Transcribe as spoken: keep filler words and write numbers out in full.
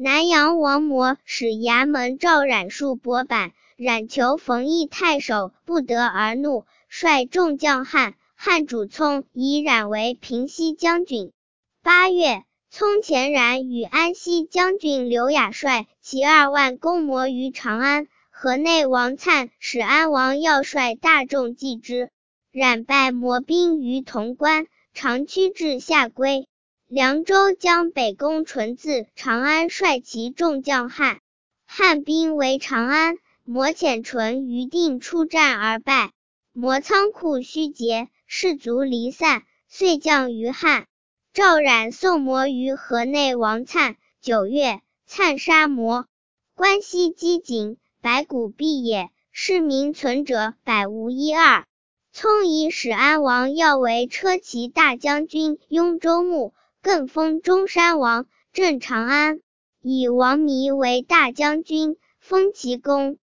南阳王模使衙门召冉数伯板，冉求冯异太守，不得而怒，率众将汉。汉主聪以冉为平西将军。八月，聪遣冉与安西将军刘雅率其二万攻模于长安。河内王粲使安王要率大众击之，冉败模兵于潼关，长驱至下归。凉州将北攻淳自长安，率其众将汉。汉兵围长安，模遣淳于定出战而败。模仓库虚竭，士卒离散，遂降于汉。赵冉送模于河内王粲。九月，粲杀模。关西饥馑，百谷闭也，市民存者百无一二。聪以使安王要为车骑大将军，雍州牧，更封中山王，镇长安。以王弥为大将军，封其功。